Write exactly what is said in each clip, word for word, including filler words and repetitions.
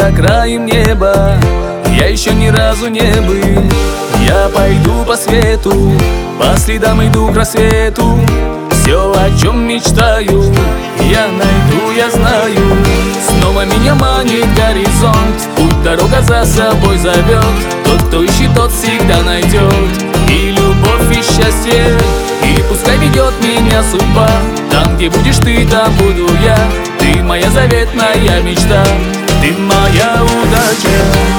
за краем неба я еще ни разу не был. Я пойду по свету, по следам иду к рассвету. Все, о чем мечтаю, я найду, я знаю. Снова меня манит горизонт, путь, дорога за собой зовет. Тот, кто ищет, тот всегда найдет. И любовь, и счастье, и пускай ведет меня судьба. Там, где будешь ты, там буду я. Ты моя заветная мечта, ты моя удача.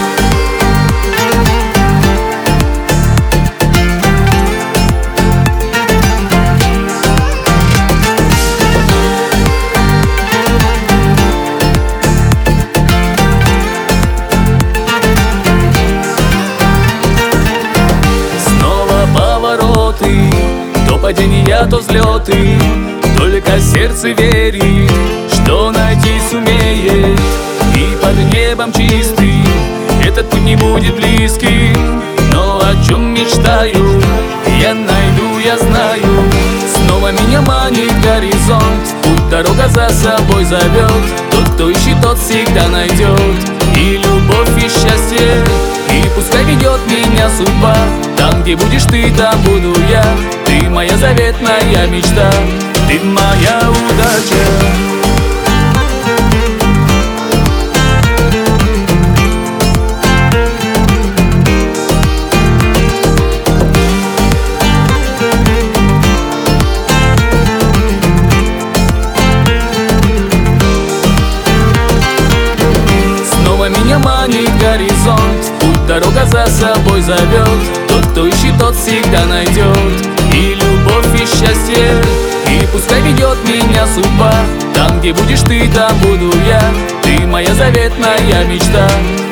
То падения, то взлеты, только сердце верит, что найти сумеет. И под небом чистым этот путь не будет близким. Но о чем мечтаю, я найду, я знаю. Снова меня манит горизонт, путь, дорога за собой зовет. Тот, кто ищет, тот всегда найдет. И любовь, и счастье, и пускай ведет меня судьба. Там, где будешь ты, там буду я. Ты моя заветная мечта, ты моя удача. Снова меня манит горизонт, путь, дорога за собой зовет. Тот, кто ищет, тот всегда найдет. И любовь, и счастье, и пускай ведет меня судьба. Там, где будешь ты, там буду я. Ты моя заветная мечта.